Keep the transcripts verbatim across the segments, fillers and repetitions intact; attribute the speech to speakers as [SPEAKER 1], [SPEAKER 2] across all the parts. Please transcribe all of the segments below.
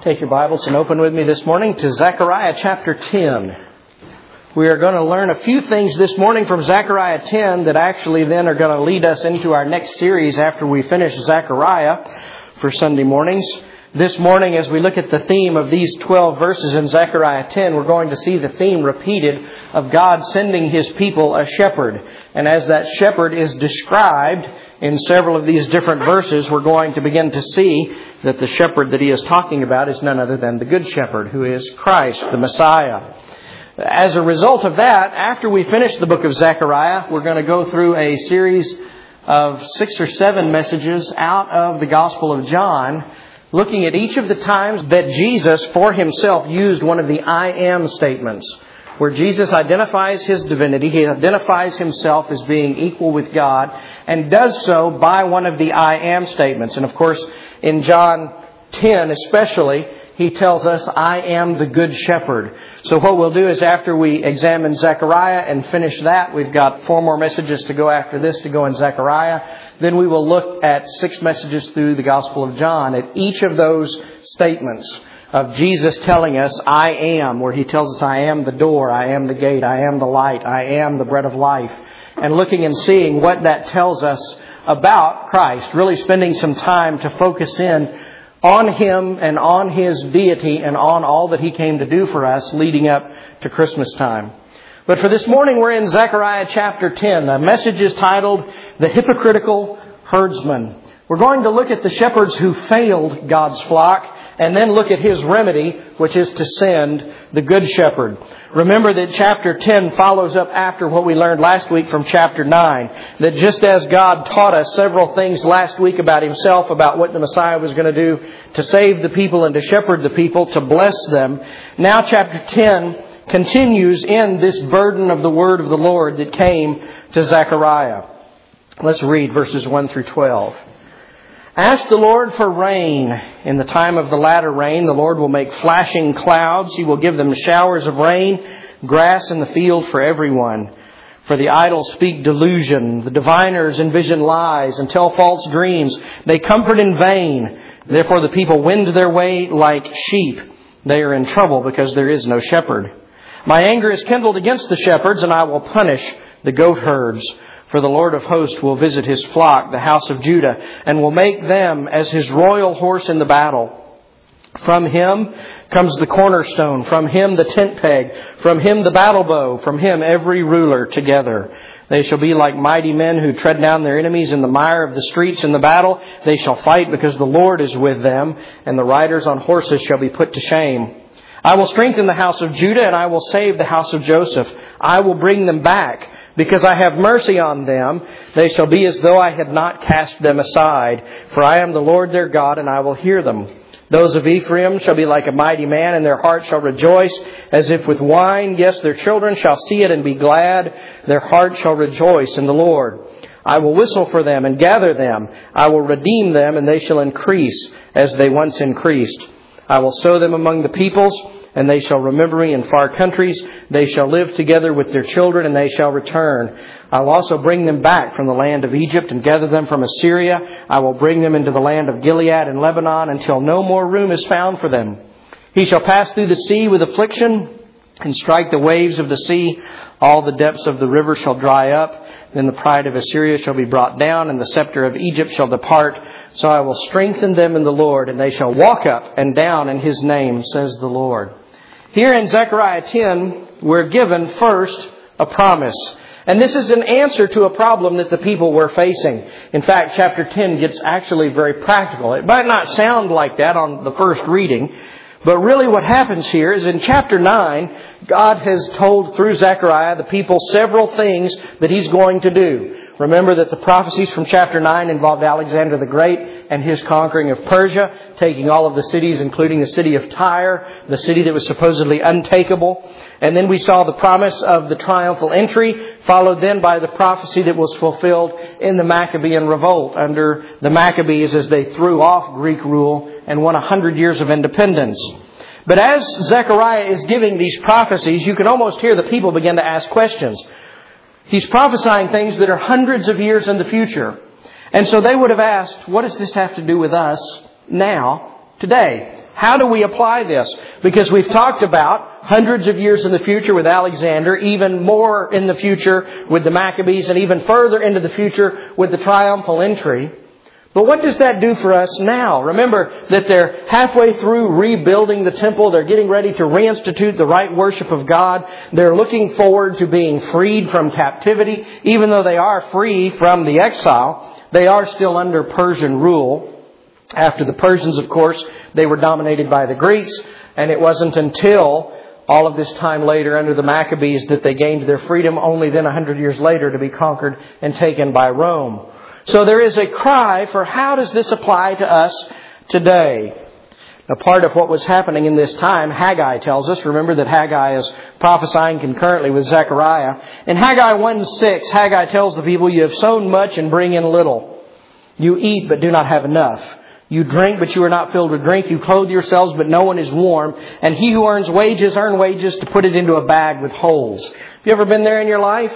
[SPEAKER 1] Take your Bibles and open with me this morning to Zechariah chapter ten. We are going to learn a few things this morning from Zechariah ten that actually then are going to lead us into our next series after we finish Zechariah for Sunday mornings. This morning, as we look at the theme of these twelve verses in Zechariah ten, we're going to see the theme repeated of God sending His people a shepherd. And as that shepherd is described in several of these different verses, we're going to begin to see that the shepherd that He is talking about is none other than the Good Shepherd, who is Christ, the Messiah. As a result of that, after we finish the book of Zechariah, we're going to go through a series of six or seven messages out of the Gospel of John, looking at each of the times that Jesus for Himself used one of the I am statements, where Jesus identifies His divinity. He identifies Himself as being equal with God and does so by one of the I am statements. And of course, in John ten especially, He tells us, I am the Good Shepherd. So what we'll do is after we examine Zechariah and finish that, we've got four more messages to go after this to go in Zechariah. Then we will look at six messages through the Gospel of John at each of those statements of Jesus telling us, I am, where He tells us, I am the door, I am the gate, I am the light, I am the bread of life. And looking and seeing what that tells us about Christ, really spending some time to focus in on Him and on His deity and on all that He came to do for us leading up to Christmas time. But for this morning, we're in Zechariah chapter ten. The message is titled, The Hypocritical Herdsman. We're going to look at the shepherds who failed God's flock and then look at His remedy, which is to send the Good Shepherd. Remember that chapter ten follows up after what we learned last week from chapter nine. That just as God taught us several things last week about Himself, about what the Messiah was going to do to save the people and to shepherd the people, to bless them, now chapter ten continues in this burden of the word of the Lord that came to Zechariah. Let's read verses one through twelve. Ask the Lord for rain. In the time of the latter rain, the Lord will make flashing clouds. He will give them showers of rain, grass in the field for everyone. For the idle speak delusion. The diviners envision lies and tell false dreams. They comfort in vain. Therefore the people wend their way like sheep. They are in trouble because there is no shepherd. My anger is kindled against the shepherds, and I will punish the goat herds. For the Lord of hosts will visit His flock, the house of Judah, and will make them as His royal horse in the battle. From Him comes the cornerstone, from Him the tent peg, from Him the battle bow, from Him every ruler together. They shall be like mighty men who tread down their enemies in the mire of the streets in the battle. They shall fight because the Lord is with them, and the riders on horses shall be put to shame. I will strengthen the house of Judah, and I will save the house of Joseph. I will bring them back. Because I have mercy on them, they shall be as though I had not cast them aside. For I am the Lord their God, and I will hear them. Those of Ephraim shall be like a mighty man, and their heart shall rejoice as if with wine. Yes, their children shall see it and be glad. Their heart shall rejoice in the Lord. I will whistle for them and gather them. I will redeem them, and they shall increase as they once increased. I will sow them among the peoples, and they shall remember me in far countries. They shall live together with their children, and they shall return. I will also bring them back from the land of Egypt and gather them from Assyria. I will bring them into the land of Gilead and Lebanon until no more room is found for them. He shall pass through the sea with affliction and strike the waves of the sea. All the depths of the river shall dry up. Then the pride of Assyria shall be brought down, and the scepter of Egypt shall depart. So I will strengthen them in the Lord, and they shall walk up and down in His name, says the Lord. Here in Zechariah ten, we're given first a promise. And this is an answer to a problem that the people were facing. In fact, chapter ten gets actually very practical. It might not sound like that on the first reading, but really what happens here is in chapter nine, God has told through Zechariah the people several things that He's going to do. Remember that the prophecies from chapter nine involved Alexander the Great and his conquering of Persia, taking all of the cities, including the city of Tyre, the city that was supposedly untakeable. And then we saw the promise of the triumphal entry, followed then by the prophecy that was fulfilled in the Maccabean revolt under the Maccabees as they threw off Greek rule and won a hundred years of independence. But as Zechariah is giving these prophecies, you can almost hear the people begin to ask questions. He's prophesying things that are hundreds of years in the future. And so they would have asked, what does this have to do with us now, today? How do we apply this? Because we've talked about hundreds of years in the future with Alexander, even more in the future with the Maccabees, and even further into the future with the triumphal entry. But what does that do for us now? Remember that they're halfway through rebuilding the temple. They're getting ready to reinstitute the right worship of God. They're looking forward to being freed from captivity. Even though they are free from the exile, they are still under Persian rule. After the Persians, of course, they were dominated by the Greeks. And it wasn't until all of this time later under the Maccabees that they gained their freedom, only then a hundred years later to be conquered and taken by Rome. So there is a cry for how does this apply to us today? Now, part of what was happening in this time, Haggai tells us. Remember that Haggai is prophesying concurrently with Zechariah. In Haggai one six, Haggai tells the people, you have sown much and bring in little. You eat but do not have enough. You drink but you are not filled with drink. You clothe yourselves but no one is warm. And he who earns wages, earn wages to put it into a bag with holes. Have you ever been there in your life?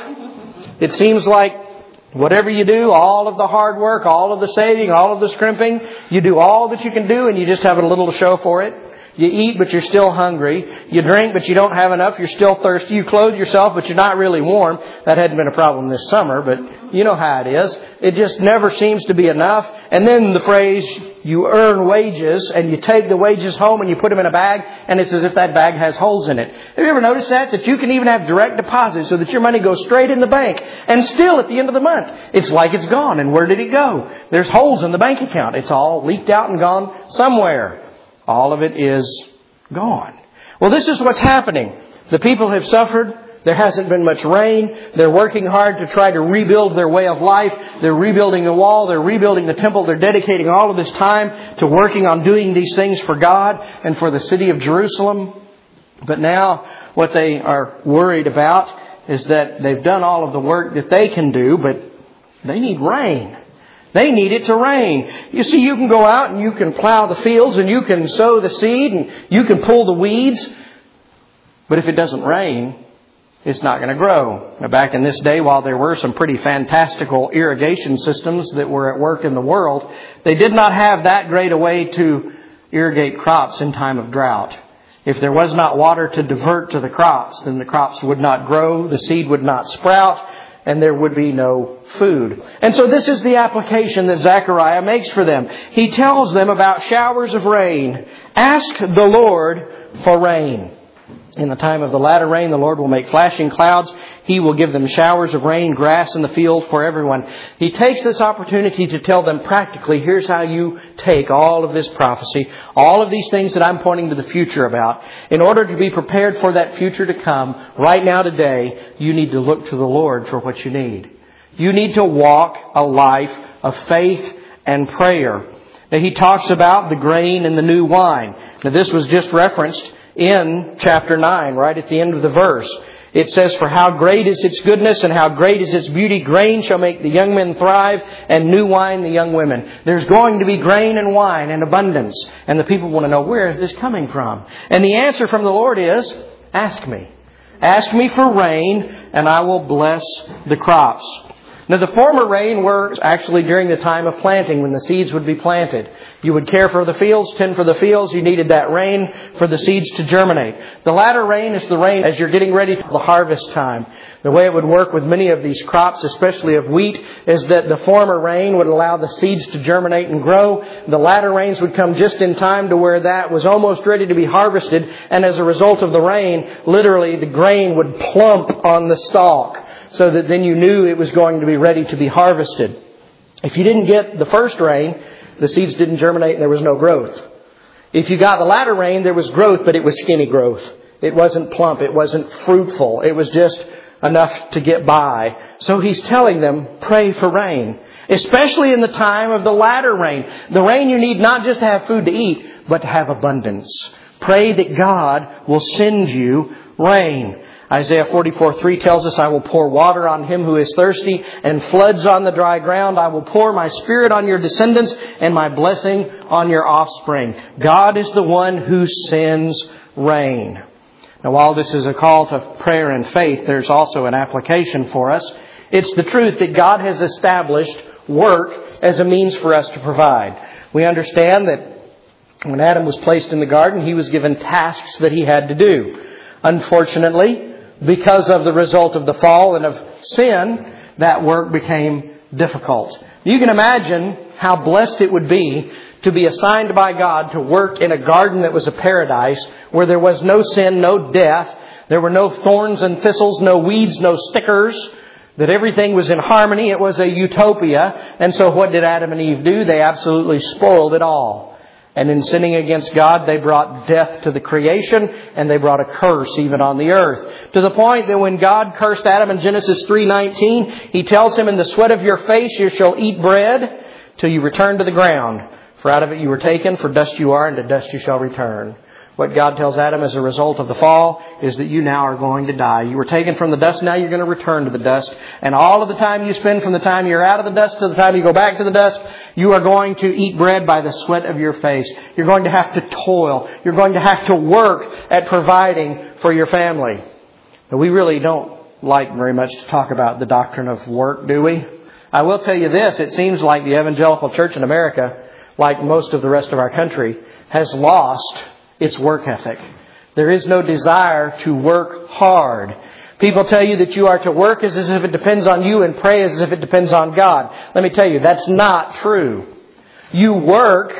[SPEAKER 1] It seems like whatever you do, all of the hard work, all of the saving, all of the scrimping, you do all that you can do and you just have a little to show for it. You eat, but you're still hungry. You drink, but you don't have enough. You're still thirsty. You clothe yourself, but you're not really warm. That hadn't been a problem this summer, but you know how it is. It just never seems to be enough. And then the phrase, you earn wages, and you take the wages home and you put them in a bag, and it's as if that bag has holes in it. Have you ever noticed that? That you can even have direct deposits so that your money goes straight in the bank. And still at the end of the month, it's like it's gone. And where did it go? There's holes in the bank account. It's all leaked out and gone somewhere. All of it is gone. Well, this is what's happening. The people have suffered. There hasn't been much rain. They're working hard to try to rebuild their way of life. They're rebuilding the wall. They're rebuilding the temple. They're dedicating all of this time to working on doing these things for God and for the city of Jerusalem. But now what they are worried about is that they've done all of the work that they can do, but they need rain. They need it to rain. You see, you can go out and you can plow the fields and you can sow the seed and you can pull the weeds. But if it doesn't rain, it's not going to grow. Now, back in this day, while there were some pretty fantastical irrigation systems that were at work in the world, they did not have that great a way to irrigate crops in time of drought. If there was not water to divert to the crops, then the crops would not grow, the seed would not sprout, and there would be no food. And so this is the application that Zechariah makes for them. He tells them about showers of rain. Ask the Lord for rain. In the time of the latter rain, the Lord will make flashing clouds. He will give them showers of rain, grass in the field for everyone. He takes this opportunity to tell them practically, here's how you take all of this prophecy, all of these things that I'm pointing to the future about. In order to be prepared for that future to come, right now today, you need to look to the Lord for what you need. You need to walk a life of faith and prayer. Now, he talks about the grain and the new wine. Now, this was just referenced in chapter nine, right at the end of the verse. It says, for how great is its goodness and how great is its beauty. Grain shall make the young men thrive and new wine the young women. There's going to be grain and wine in abundance. And the people want to know, where is this coming from? And the answer from the Lord is, ask me. Ask me for rain and I will bless the crops. Now, the former rain were actually during the time of planting, when the seeds would be planted. You would care for the fields, tend for the fields. You needed that rain for the seeds to germinate. The latter rain is the rain as you're getting ready for the harvest time. The way it would work with many of these crops, especially of wheat, is that the former rain would allow the seeds to germinate and grow. The latter rains would come just in time to where that was almost ready to be harvested. And as a result of the rain, literally the grain would plump on the stalk, so that then you knew it was going to be ready to be harvested. If you didn't get the first rain, the seeds didn't germinate and there was no growth. If you got the latter rain, there was growth, but it was skinny growth. It wasn't plump. It wasn't fruitful. It was just enough to get by. So he's telling them, pray for rain, especially in the time of the latter rain. The rain you need not just to have food to eat, but to have abundance. Pray that God will send you rain. Isaiah forty-four three tells us, I will pour water on him who is thirsty and floods on the dry ground. I will pour my spirit on your descendants and my blessing on your offspring. God is the one who sends rain. Now, while this is a call to prayer and faith, there's also an application for us. It's the truth that God has established work as a means for us to provide. We understand that When Adam was placed in the garden, he was given tasks that he had to do. Unfortunately, because of the result of the fall and of sin, that work became difficult. You can imagine how blessed it would be to be assigned by God to work in a garden that was a paradise where there was no sin, no death. There were no thorns and thistles, no weeds, no stickers. That everything was in harmony. It was a utopia. And so what did Adam and Eve do? They absolutely spoiled it all. And in sinning against God, they brought death to the creation and they brought a curse even on the earth. To the point that when God cursed Adam in Genesis three nineteen, He tells him, "In the sweat of your face you shall eat bread till you return to the ground. For out of it you were taken, for dust you are, and to dust you shall return." What God tells Adam as a result of the fall is that you now are going to die. You were taken from the dust, now you're going to return to the dust. And all of the time you spend from the time you're out of the dust to the time you go back to the dust, you are going to eat bread by the sweat of your face. You're going to have to toil. You're going to have to work at providing for your family. But we really don't like very much to talk about the doctrine of work, do we? I will tell you this, it seems like the evangelical church in America, like most of the rest of our country, has lost its work ethic. There is no desire to work hard. People tell you that you are to work as if it depends on you and pray as if it depends on God. Let me tell you, that's not true. You work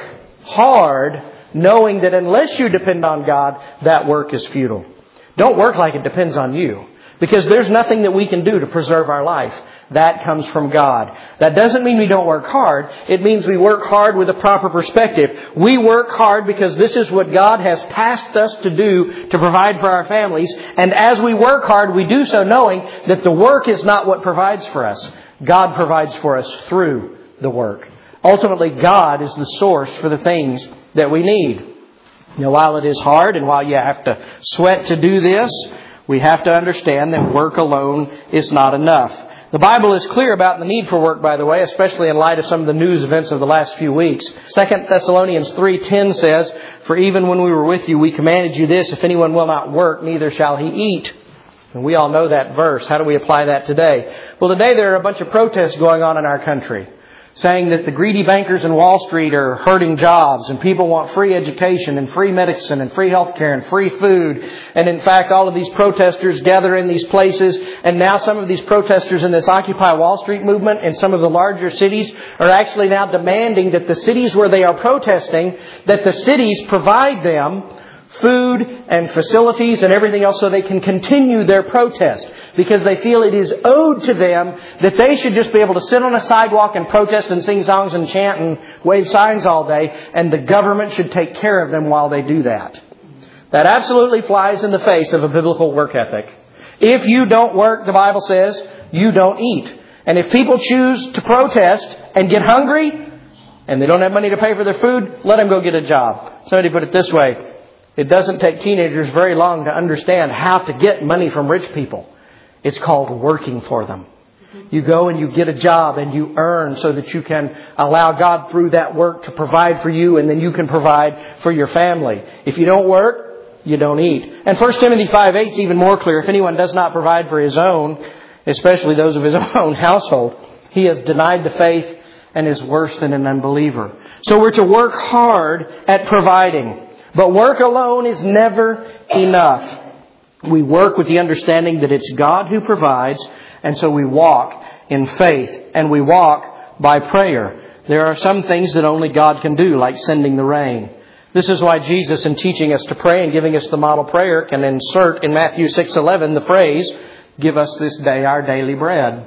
[SPEAKER 1] hard knowing that unless you depend on God, that work is futile. Don't work like it depends on you, because there's nothing that we can do to preserve our life. That comes from God. That doesn't mean we don't work hard. It means we work hard with a proper perspective. We work hard because this is what God has tasked us to do to provide for our families. And as we work hard, we do so knowing that the work is not what provides for us. God provides for us through the work. Ultimately, God is the source for the things that we need. Now, while it is hard and while you have to sweat to do this, we have to understand that work alone is not enough. The Bible is clear about the need for work, by the way, especially in light of some of the news events of the last few weeks. Second Thessalonians three ten says, "For even when we were with you, we commanded you this, if anyone will not work, neither shall he eat." And we all know that verse. How do we apply that today? Well, today there are a bunch of protests going on in our country, saying that the greedy bankers in Wall Street are hurting jobs and people want free education and free medicine and free health care and free food. And in fact, all of these protesters gather in these places. And now some of these protesters in this Occupy Wall Street movement in some of the larger cities are actually now demanding that the cities where they are protesting, that the cities provide them food and facilities and everything else so they can continue their protest, because they feel it is owed to them that they should just be able to sit on a sidewalk and protest and sing songs and chant and wave signs all day, and the government should take care of them while they do that. That absolutely flies in the face of a biblical work ethic. If you don't work, the Bible says, you don't eat. And if people choose to protest and get hungry and they don't have money to pay for their food, let them go get a job. Somebody put it this way: it doesn't take teenagers very long to understand how to get money from rich people. It's called working for them. You go and you get a job and you earn so that you can allow God through that work to provide for you, and then you can provide for your family. If you don't work, you don't eat. And First Timothy five eight is even more clear. If anyone does not provide for his own, especially those of his own household, he has denied the faith and is worse than an unbeliever. So we're to work hard at providing. But work alone is never enough. We work with the understanding that it's God who provides, and so we walk in faith, and we walk by prayer. There are some things that only God can do, like sending the rain. This is why Jesus, in teaching us to pray and giving us the model prayer, can insert in Matthew six eleven the phrase, "Give us this day our daily bread."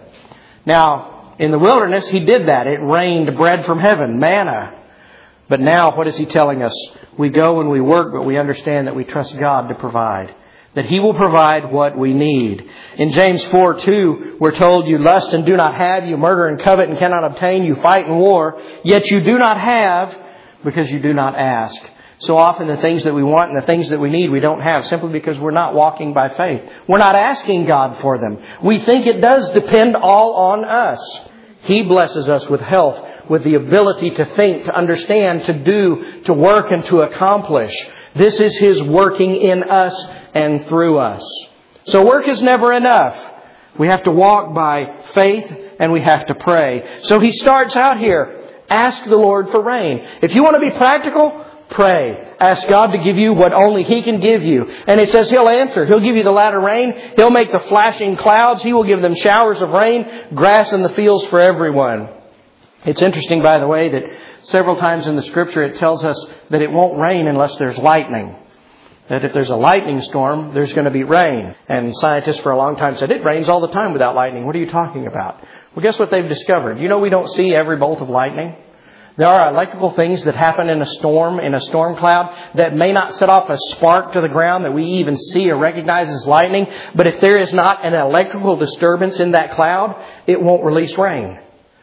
[SPEAKER 1] Now, in the wilderness, He did that. It rained bread from heaven, manna. But now, what is He telling us? We go and we work, but we understand that we trust God to provide, that He will provide what we need. In James four two, we're told, "You lust and do not have, you murder and covet and cannot obtain, you fight and war, yet you do not have because you do not ask." So often the things that we want and the things that we need we don't have simply because we're not walking by faith. We're not asking God for them. We think it does depend all on us. He blesses us with health, with the ability to think, to understand, to do, to work, and to accomplish. This is His working in us and through us. So work is never enough. We have to walk by faith and we have to pray. So He starts out here, ask the Lord for rain. If you want to be practical, Pray. Ask God to give you what only He can give you. And it says He'll answer. He'll give you the latter rain. He'll make the flashing clouds. He will give them showers of rain, grass in the fields for everyone. It's interesting, by the way, that several times in the Scripture it tells us that it won't rain unless there's lightning. That if there's a lightning storm, there's going to be rain. And scientists for a long time said, it rains all the time without lightning. What are you talking about? Well, guess what they've discovered? You know we don't see every bolt of lightning? There are electrical things that happen in a storm, in a storm cloud, that may not set off a spark to the ground that we even see or recognize as lightning. But if there is not an electrical disturbance in that cloud, it won't release rain.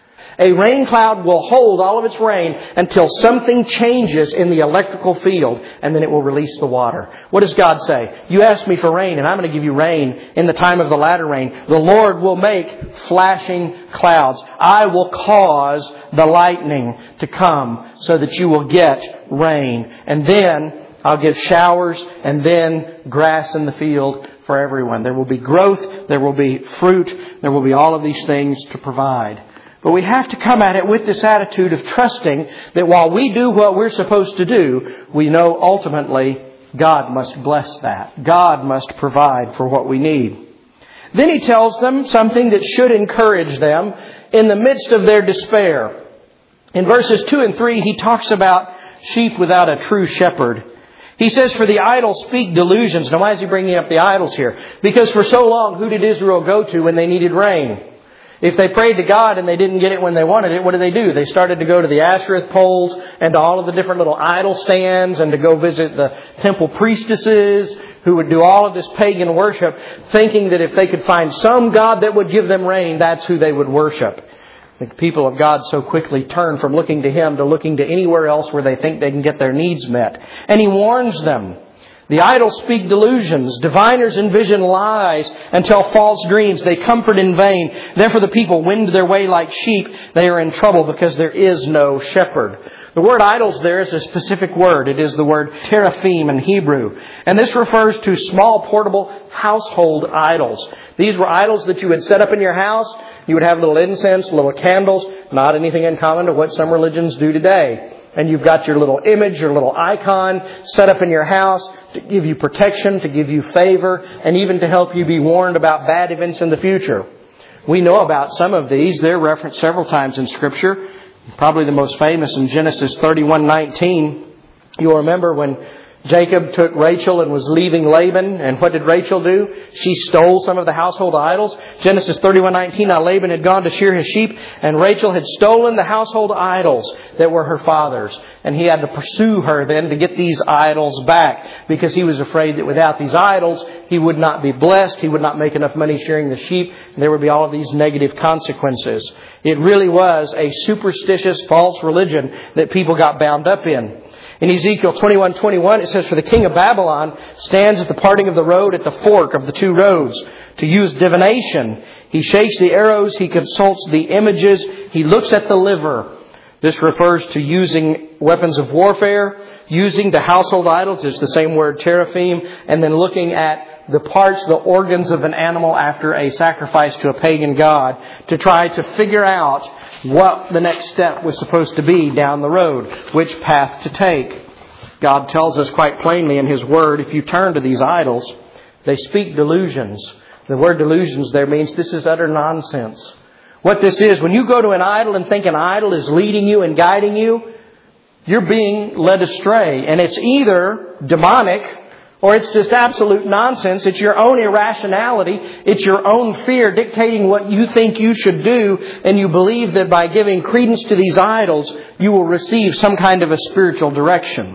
[SPEAKER 1] A rain cloud will hold all of its rain until something changes in the electrical field, and then it will release the water. What does God say? You asked me for rain, and I'm going to give you rain in the time of the latter rain. The Lord will make flashing clouds. I will cause the lightning to come so that you will get rain. And then I'll give showers and then grass in the field for everyone. There will be growth, there will be fruit, there will be all of these things to provide. But we have to come at it with this attitude of trusting that while we do what we're supposed to do, we know ultimately God must bless that. God must provide for what we need. Then He tells them something that should encourage them in the midst of their despair. In verses two and three, He talks about sheep without a true shepherd. He says, for the idols speak delusions. Now, why is He bringing up the idols here? Because for so long, who did Israel go to when they needed rain? If they prayed to God and they didn't get it when they wanted it, what did they do? They started to go to the Ashereth poles and to all of the different little idol stands and to go visit the temple priestesses who would do all of this pagan worship, thinking that if they could find some God that would give them rain, that's who they would worship. The people of God so quickly turn from looking to Him to looking to anywhere else where they think they can get their needs met. And He warns them. The idols speak delusions. Diviners envision lies and tell false dreams. They comfort in vain. Therefore the people wend their way like sheep. They are in trouble because there is no shepherd. The word idols there is a specific word. It is the word teraphim in Hebrew. And this refers to small portable household idols. These were idols that you would set up in your house. You would have little incense, little candles, not anything in common to what some religions do today. And you've got your little image, your little icon set up in your house to give you protection, to give you favor, and even to help you be warned about bad events in the future. We know about some of these. They're referenced several times in Scripture. Probably the most famous in Genesis thirty-one nineteen. You'll remember when Jacob took Rachel and was leaving Laban. And what did Rachel do? She stole some of the household idols. Genesis thirty-one nineteen, now Laban had gone to shear his sheep, and Rachel had stolen the household idols that were her father's. And he had to pursue her then to get these idols back, because he was afraid that without these idols, he would not be blessed. He would not make enough money shearing the sheep. And there would be all of these negative consequences. It really was a superstitious, false religion that people got bound up in. In Ezekiel twenty-one twenty-one, it says, for the king of Babylon stands at the parting of the road at the fork of the two roads to use divination. He shakes the arrows. He consults the images. He looks at the liver. This refers to using weapons of warfare, using the household idols. It's the same word, teraphim, and then looking at the parts, the organs of an animal after a sacrifice to a pagan god to try to figure out what the next step was supposed to be down the road, which path to take. God tells us quite plainly in His Word, if you turn to these idols, they speak delusions. The word delusions there means this is utter nonsense. What this is, when you go to an idol and think an idol is leading you and guiding you, you're being led astray. And it's either demonic or it's just absolute nonsense. It's your own irrationality. It's your own fear dictating what you think you should do. And you believe that by giving credence to these idols, you will receive some kind of a spiritual direction.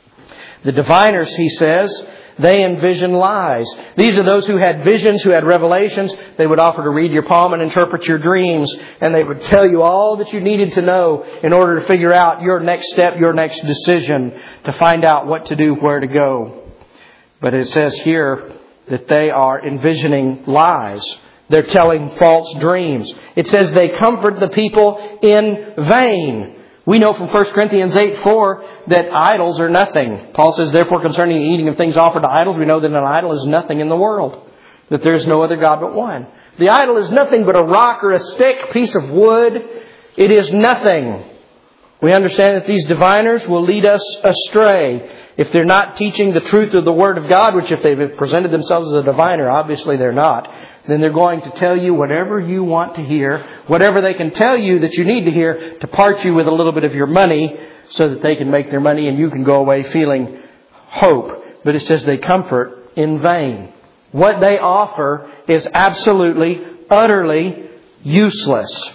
[SPEAKER 1] The diviners, he says, they envision lies. These are those who had visions, who had revelations. They would offer to read your palm and interpret your dreams. And they would tell you all that you needed to know in order to figure out your next step, your next decision, to find out what to do, where to go. But it says here that they are envisioning lies. They're telling false dreams. It says they comfort the people in vain. We know from First Corinthians eight four that idols are nothing. Paul says, therefore, concerning the eating of things offered to idols, we know that an idol is nothing in the world. That there is no other God but one. The idol is nothing but a rock or a stick, piece of wood. It is nothing. We understand that these diviners will lead us astray. If they're not teaching the truth of the Word of God, which if they've presented themselves as a diviner, obviously they're not, then they're going to tell you whatever you want to hear, whatever they can tell you that you need to hear to part you with a little bit of your money so that they can make their money and you can go away feeling hope. But it says they comfort in vain. What they offer is absolutely, utterly useless.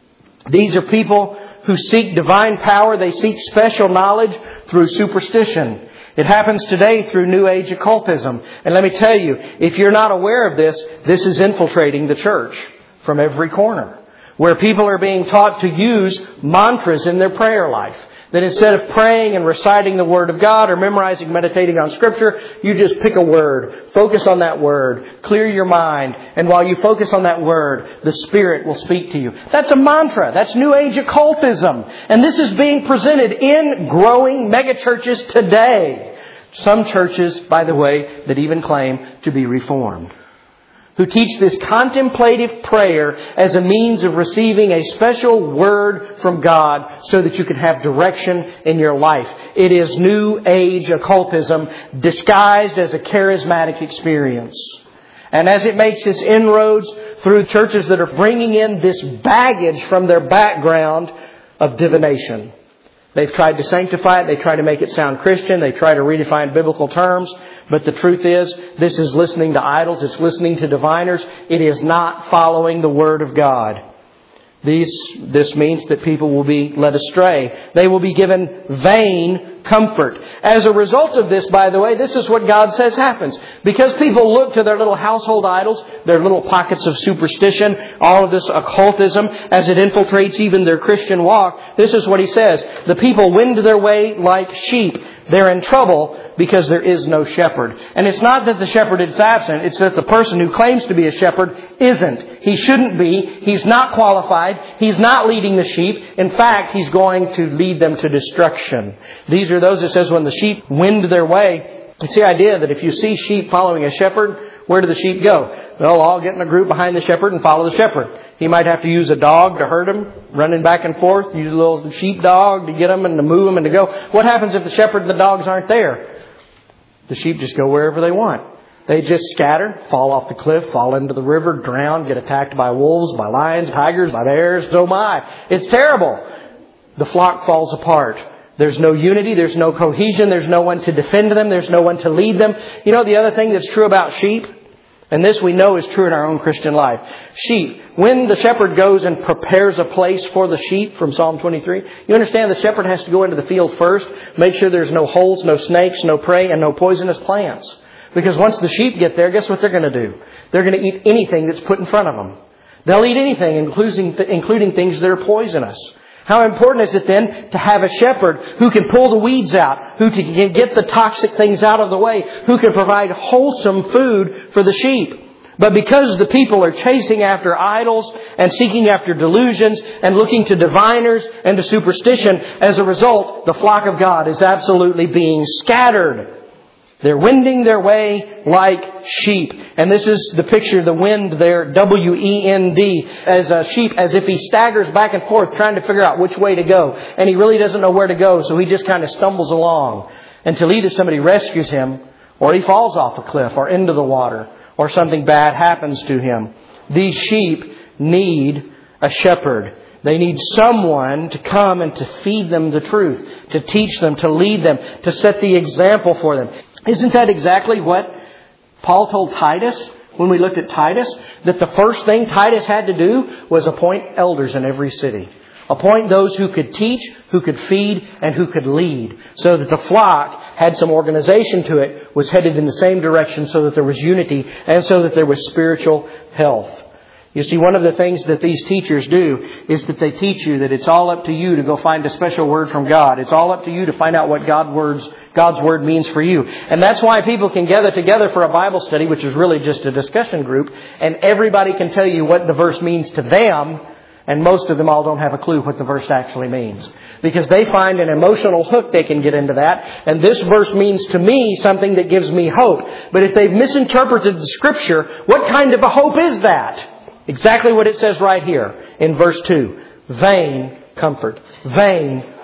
[SPEAKER 1] These are people who seek divine power. They seek special knowledge through superstition. It happens today through New Age occultism. And let me tell you, if you're not aware of this, this is infiltrating the church from every corner, where people are being taught to use mantras in their prayer life. That instead of praying and reciting the Word of God or memorizing, meditating on Scripture, you just pick a word, focus on that word, clear your mind, and while you focus on that word, the Spirit will speak to you. That's a mantra. That's New Age occultism. And this is being presented in growing megachurches today. Some churches, by the way, that even claim to be Reformed, who teach this contemplative prayer as a means of receiving a special word from God so that you can have direction in your life. It is New Age occultism disguised as a charismatic experience. And as it makes its inroads through churches that are bringing in this baggage from their background of divination. They've tried to sanctify it. They try to make it sound Christian. They try to redefine biblical terms. But the truth is, this is listening to idols. It's listening to diviners. It is not following the Word of God. These, this means that people will be led astray. They will be given vain comfort. As a result of this, by the way, this is what God says happens. Because people look to their little household idols, their little pockets of superstition, all of this occultism, as it infiltrates even their Christian walk, this is what He says. The people wend their way like sheep. They're in trouble because there is no shepherd. And it's not that the shepherd is absent. It's that the person who claims to be a shepherd isn't. He shouldn't be. He's not qualified. He's not leading the sheep. In fact, he's going to lead them to destruction. These are those that says when the sheep wend their way. It's the idea that if you see sheep following a shepherd, where do the sheep go? They'll all get in a group behind the shepherd and follow the shepherd. He might have to use a dog to herd them, running back and forth, use a little sheep dog to get them and to move them and to go. What happens if the shepherd and the dogs aren't there? The sheep just go wherever they want. They just scatter, fall off the cliff, fall into the river, drown, get attacked by wolves, by lions, tigers, by bears. Oh my. It's terrible. The flock falls apart. There's no unity. There's no cohesion. There's no one to defend them. There's no one to lead them. You know the other thing that's true about sheep? And this we know is true in our own Christian life. Sheep. When the shepherd goes and prepares a place for the sheep from Psalm twenty-three, you understand the shepherd has to go into the field first, make sure there's no holes, no snakes, no prey, and no poisonous plants. Because once the sheep get there, guess what they're going to do? They're going to eat anything that's put in front of them. They'll eat anything, including, including things that are poisonous. How important is it then to have a shepherd who can pull the weeds out, who can get the toxic things out of the way, who can provide wholesome food for the sheep? But because the people are chasing after idols and seeking after delusions and looking to diviners and to superstition, as a result, the flock of God is absolutely being scattered. They're wending their way like sheep. And this is the picture, the wind there, W E N D, as a sheep, as if he staggers back and forth trying to figure out which way to go. And he really doesn't know where to go, so he just kind of stumbles along until either somebody rescues him or he falls off a cliff or into the water or something bad happens to him. These sheep need a shepherd. They need someone to come and to feed them the truth, to teach them, to lead them, to set the example for them. Isn't that exactly what Paul told Titus when we looked at Titus? That the first thing Titus had to do was appoint elders in every city. Appoint those who could teach, who could feed, and who could lead. So that the flock had some organization to it, was headed in the same direction so that there was unity and so that there was spiritual health. You see, one of the things that these teachers do is that they teach you that it's all up to you to go find a special word from God. It's all up to you to find out what God words, God's Word means for you. And that's why people can gather together for a Bible study, which is really just a discussion group, and everybody can tell you what the verse means to them, and most of them all don't have a clue what the verse actually means. Because they find an emotional hook they can get into that, and this verse means to me something that gives me hope. But if they've misinterpreted the Scripture, what kind of a hope is that? Exactly what it says right here in verse two. Vain comfort. Vain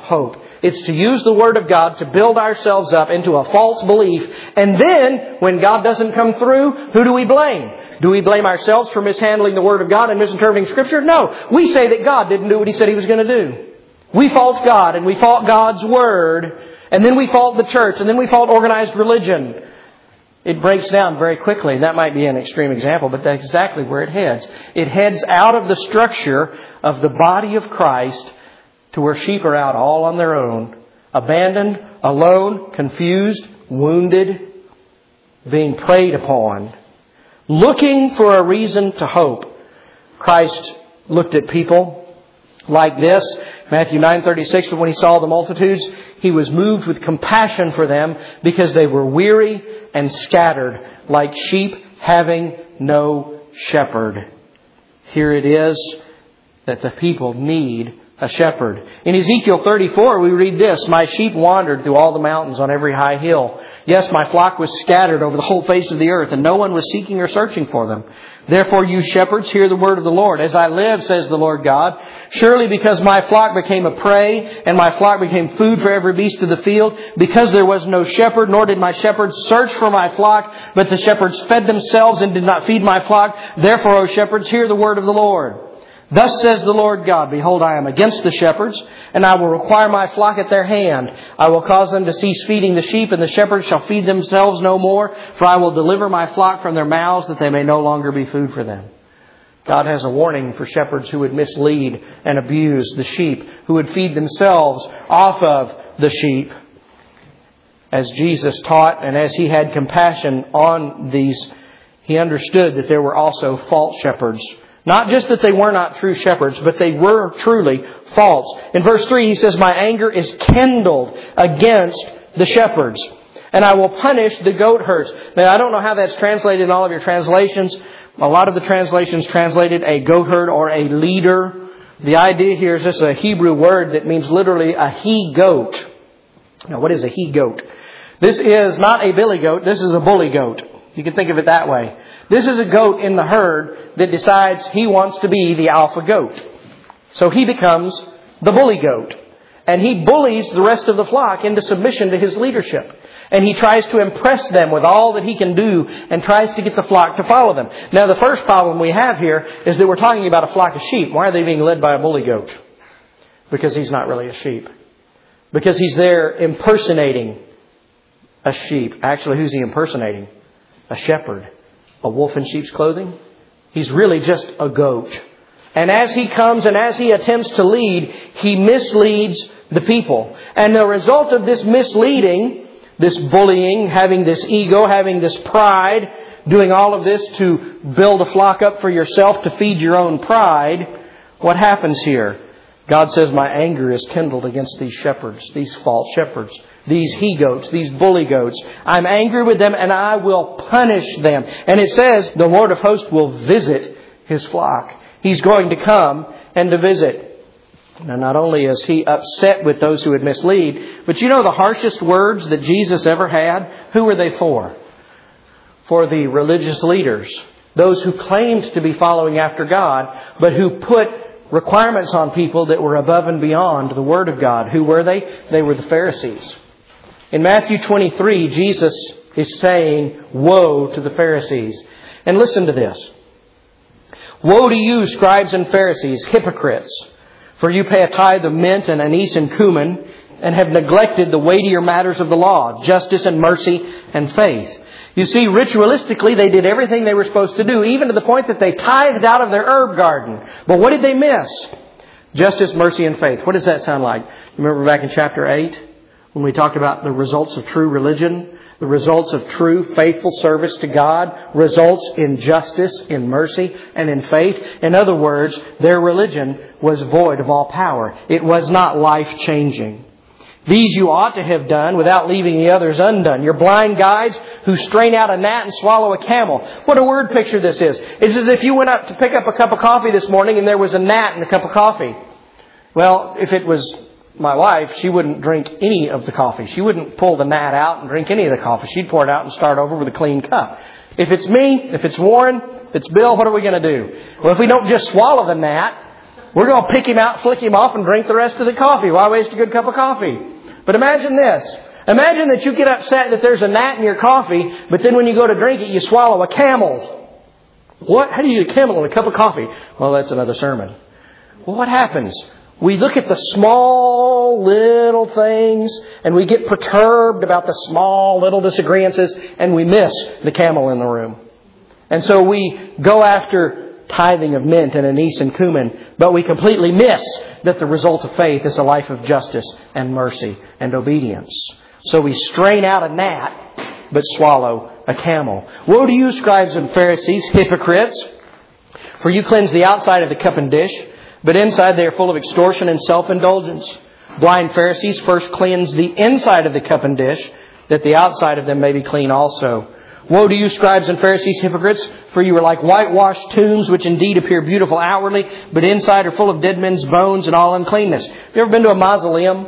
[SPEAKER 1] hope. It's to use the Word of God to build ourselves up into a false belief. And then, when God doesn't come through, who do we blame? Do we blame ourselves for mishandling the Word of God and misinterpreting Scripture? No. We say that God didn't do what He said He was going to do. We fault God, and we fault God's Word, and then we fault the church, and then we fault organized religion. It breaks down very quickly. And that might be an extreme example, but that's exactly where it heads. It heads out of the structure of the body of Christ to where sheep are out all on their own, abandoned, alone, confused, wounded, being preyed upon, looking for a reason to hope. Christ looked at people like this. Matthew nine thirty-six, when He saw the multitudes, He was moved with compassion for them because they were weary and scattered like sheep having no shepherd. Here it is that the people need a shepherd. In Ezekiel thirty-four, we read this: "My sheep wandered through all the mountains on every high hill. Yes, my flock was scattered over the whole face of the earth, and no one was seeking or searching for them. Therefore, you shepherds, hear the word of the Lord. As I live, says the Lord God, surely because my flock became a prey, and my flock became food for every beast of the field, because there was no shepherd, nor did my shepherds search for my flock, but the shepherds fed themselves and did not feed my flock. Therefore, O shepherds, hear the word of the Lord. Thus says the Lord God, behold, I am against the shepherds, and I will require my flock at their hand. I will cause them to cease feeding the sheep, and the shepherds shall feed themselves no more, for I will deliver my flock from their mouths, that they may no longer be food for them." God has a warning for shepherds who would mislead and abuse the sheep, who would feed themselves off of the sheep. As Jesus taught, and as He had compassion on these, He understood that there were also false shepherds. Not just that they were not true shepherds, but they were truly false. In verse three, He says, "My anger is kindled against the shepherds, and I will punish the goat herds." Now, I don't know how that's translated in all of your translations. A lot of the translations translated a goat herd or a leader. The idea here is this is a Hebrew word that means literally a he-goat. Now, what is a he-goat? This is not a billy goat. This is a bully goat. You can think of it that way. This is a goat in the herd that decides he wants to be the alpha goat. So he becomes the bully goat. And he bullies the rest of the flock into submission to his leadership. And he tries to impress them with all that he can do and tries to get the flock to follow them. Now, the first problem we have here is that we're talking about a flock of sheep. Why are they being led by a bully goat? Because he's not really a sheep. Because he's there impersonating a sheep. Actually, who's he impersonating? A shepherd. A wolf in sheep's clothing? He's really just a goat. And as he comes and as he attempts to lead, he misleads the people. And the result of this misleading, this bullying, having this ego, having this pride, doing all of this to build a flock up for yourself to feed your own pride, what happens here? God says, "My anger is kindled against these shepherds, these false shepherds, these he-goats, these bully goats. I'm angry with them and I will punish them." And it says the Lord of hosts will visit His flock. He's going to come and to visit. Now, not only is He upset with those who would mislead, but you know the harshest words that Jesus ever had? Who were they for? For the religious leaders. Those who claimed to be following after God, but who put requirements on people that were above and beyond the Word of God. Who were they? They were the Pharisees. In Matthew twenty-three, Jesus is saying, "Woe to the Pharisees." And listen to this. "Woe to you, scribes and Pharisees, hypocrites! For you pay a tithe of mint and anise and cumin, and have neglected the weightier matters of the law, justice and mercy and faith." You see, ritualistically, they did everything they were supposed to do, even to the point that they tithed out of their herb garden. But what did they miss? Justice, mercy, and faith. What does that sound like? Remember back in chapter eight, when we talked about the results of true religion? The results of true, faithful service to God results in justice, in mercy, and in faith. In other words, their religion was void of all power. It was not life-changing. These you ought to have done without leaving the others undone. You're blind guides who strain out a gnat and swallow a camel. What a word picture this is. It's as if you went up to pick up a cup of coffee this morning and there was a gnat in the cup of coffee. Well, if it was my wife, she wouldn't drink any of the coffee. She wouldn't pull the gnat out and drink any of the coffee. She'd pour it out and start over with a clean cup. If it's me, if it's Warren, if it's Bill, what are we going to do? Well, if we don't just swallow the gnat, we're going to pick him out, flick him off, and drink the rest of the coffee. Why waste a good cup of coffee? But imagine this. Imagine that you get upset that there's a gnat in your coffee, but then when you go to drink it, you swallow a camel. What? How do you eat a camel in a cup of coffee? Well, that's another sermon. Well, what happens? We look at the small little things and we get perturbed about the small little disagreements and we miss the camel in the room. And so we go after tithing of mint and anise and cumin, but we completely miss that the result of faith is a life of justice and mercy and obedience. So we strain out a gnat, but swallow a camel. Woe to you, scribes and Pharisees, hypocrites! For you cleanse the outside of the cup and dish, but inside they are full of extortion and self-indulgence. Blind Pharisees, first cleanse the inside of the cup and dish, that the outside of them may be clean also. Woe to you, scribes and Pharisees, hypocrites! For you are like whitewashed tombs, which indeed appear beautiful outwardly, but inside are full of dead men's bones and all uncleanness. Have you ever been to a mausoleum?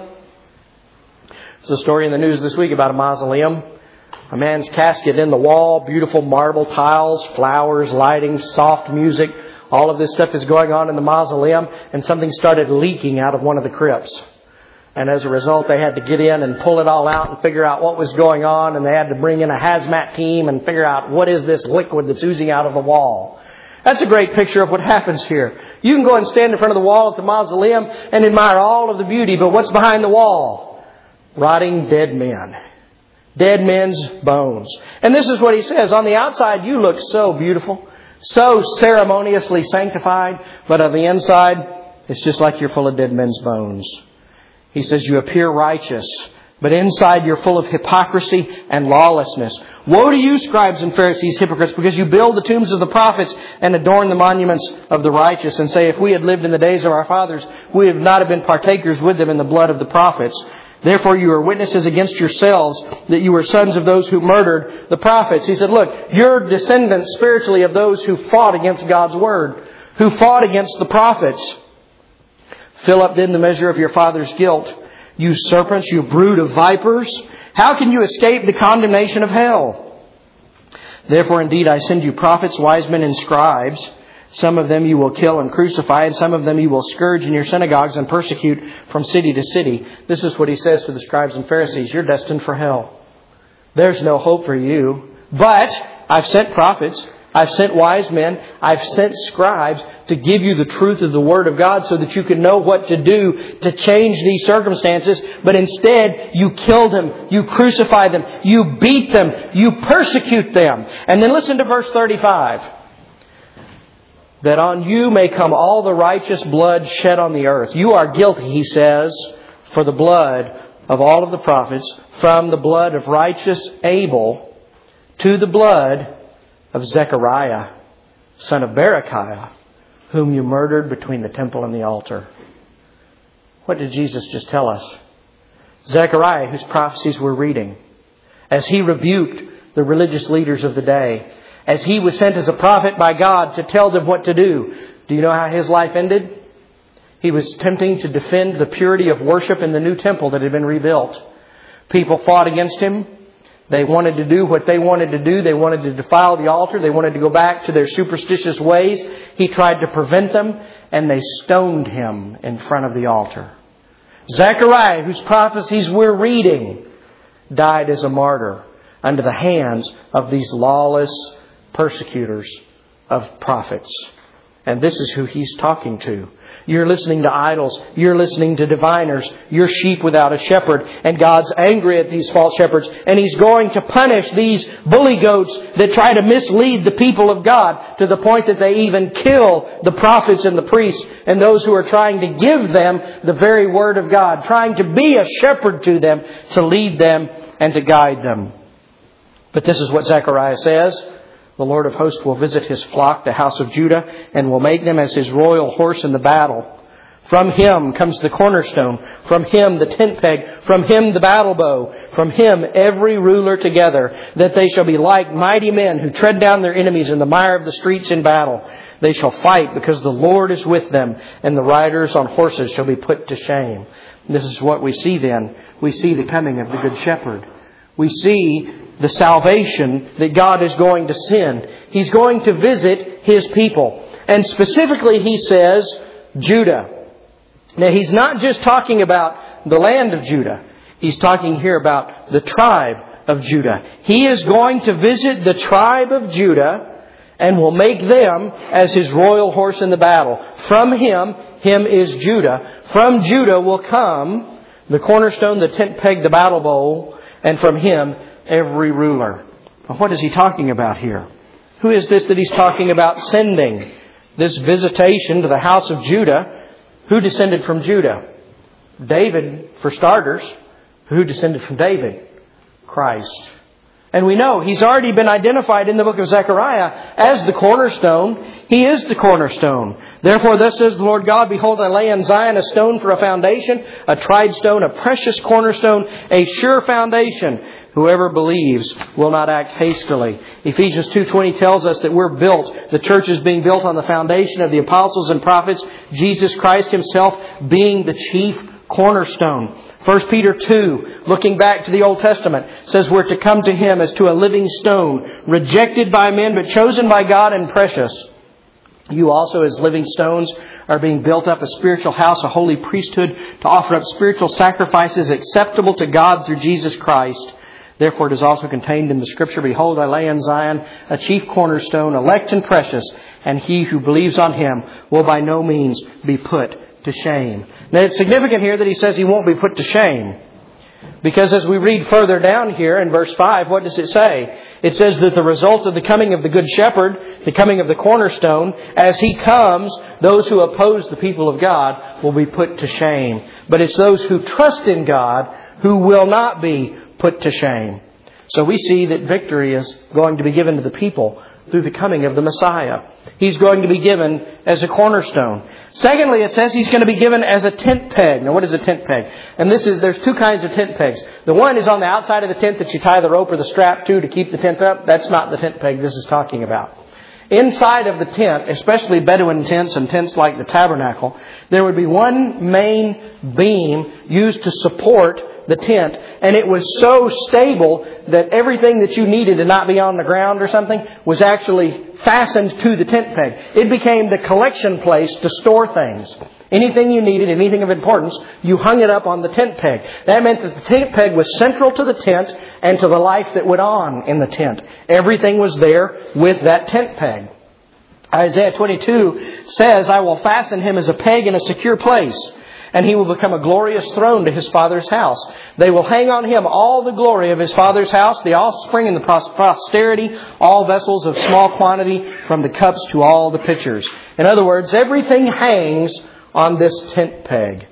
[SPEAKER 1] There's a story in the news this week about a mausoleum. A man's casket in the wall, beautiful marble tiles, flowers, lighting, soft music. All of this stuff is going on in the mausoleum, and something started leaking out of one of the crypts. And as a result, they had to get in and pull it all out and figure out what was going on. And they had to bring in a hazmat team and figure out what is this liquid that's oozing out of the wall. That's a great picture of what happens here. You can go and stand in front of the wall at the mausoleum and admire all of the beauty. But what's behind the wall? Rotting dead men. Dead men's bones. And this is what he says. On the outside, you look so beautiful, so ceremoniously sanctified. But on the inside, it's just like you're full of dead men's bones. He says you appear righteous, but inside you're full of hypocrisy and lawlessness. Woe to you, scribes and Pharisees, hypocrites, because you build the tombs of the prophets and adorn the monuments of the righteous, and say, if we had lived in the days of our fathers, we would not have been partakers with them in the blood of the prophets. Therefore you are witnesses against yourselves that you were sons of those who murdered the prophets. He said, look, you're descendants spiritually of those who fought against God's word, who fought against the prophets. Fill up then the measure of your father's guilt. You serpents, you brood of vipers. How can you escape the condemnation of hell? Therefore indeed I send you prophets, wise men and scribes. Some of them you will kill and crucify, and some of them you will scourge in your synagogues and persecute from city to city. This is what he says to the scribes and Pharisees. You're destined for hell. There's no hope for you. But I've sent prophets. I've sent wise men. I've sent scribes to give you the truth of the Word of God so that you can know what to do to change these circumstances. But instead, you kill them. You crucify them. You beat them. You persecute them. And then listen to verse thirty-five. That on you may come all the righteous blood shed on the earth. You are guilty, he says, for the blood of all of the prophets, from the blood of righteous Abel to the blood of Zechariah, son of Berechiah, whom you murdered between the temple and the altar. What did Jesus just tell us? Zechariah, whose prophecies we're reading, as he rebuked the religious leaders of the day, as he was sent as a prophet by God to tell them what to do. Do you know how his life ended? He was attempting to defend the purity of worship in the new temple that had been rebuilt. People fought against him. They wanted to do what they wanted to do. They wanted to defile the altar. They wanted to go back to their superstitious ways. He tried to prevent them, and they stoned him in front of the altar. Zechariah, whose prophecies we're reading, died as a martyr under the hands of these lawless persecutors of prophets. And this is who he's talking to. You're listening to idols. You're listening to diviners. You're sheep without a shepherd. And God's angry at these false shepherds. And He's going to punish these bully goats that try to mislead the people of God to the point that they even kill the prophets and the priests and those who are trying to give them the very word of God, trying to be a shepherd to them, to lead them and to guide them. But this is what Zechariah says. The Lord of hosts will visit His flock, the house of Judah, and will make them as His royal horse in the battle. From Him comes the cornerstone. From Him the tent peg. From Him the battle bow. From Him every ruler together, that they shall be like mighty men who tread down their enemies in the mire of the streets in battle. They shall fight because the Lord is with them, and the riders on horses shall be put to shame. And this is what we see then. We see the coming of the Good Shepherd. We see the salvation that God is going to send. He's going to visit His people. And specifically, He says, Judah. Now, he's not just talking about the land of Judah. He's talking here about the tribe of Judah. He is going to visit the tribe of Judah and will make them as His royal horse in the battle. From Him, Him is Judah. From Judah will come the cornerstone, the tent peg, the battle bow, and from Him, every ruler. Now, what is He talking about here? Who is this that He's talking about sending? This visitation to the house of Judah. Who descended from Judah? David, for starters. Who descended from David? Christ. And we know He's already been identified in the book of Zechariah as the cornerstone. He is the cornerstone. Therefore, thus says the Lord God, behold, I lay in Zion a stone for a foundation, a tried stone, a precious cornerstone, a sure foundation. Whoever believes will not act hastily. Ephesians two twenty tells us that we're built. The church is being built on the foundation of the apostles and prophets, Jesus Christ Himself being the chief cornerstone. First Peter two, looking back to the Old Testament, says we're to come to Him as to a living stone, rejected by men but chosen by God and precious. You also, as living stones, are being built up a spiritual house, a holy priesthood, to offer up spiritual sacrifices acceptable to God through Jesus Christ. Therefore it is also contained in the Scripture, behold, I lay in Zion a chief cornerstone, elect and precious, and he who believes on Him will by no means be put to shame. Now it's significant here that he says he won't be put to shame. Because as we read further down here in verse five, what does it say? It says that the result of the coming of the Good Shepherd, the coming of the cornerstone, as He comes, those who oppose the people of God will be put to shame. But it's those who trust in God who will not be put to shame. So we see that victory is going to be given to the people through the coming of the Messiah. He's going to be given as a cornerstone. Secondly, it says He's going to be given as a tent peg. Now, what is a tent peg? And this is, there's two kinds of tent pegs. The one is on the outside of the tent that you tie the rope or the strap to to keep the tent up. That's not the tent peg this is talking about. Inside of the tent, especially Bedouin tents and tents like the tabernacle, there would be one main beam used to support the tent, and it was so stable that everything that you needed to not be on the ground or something was actually fastened to the tent peg. It became the collection place to store things. Anything you needed, anything of importance, you hung it up on the tent peg. That meant that the tent peg was central to the tent and to the life that went on in the tent. Everything was there with that tent peg. Isaiah twenty-two says, I will fasten him as a peg in a secure place, and he will become a glorious throne to his father's house. They will hang on him all the glory of his father's house, the offspring and the posterity, all vessels of small quantity, from the cups to all the pitchers. In other words, everything hangs on this tent peg.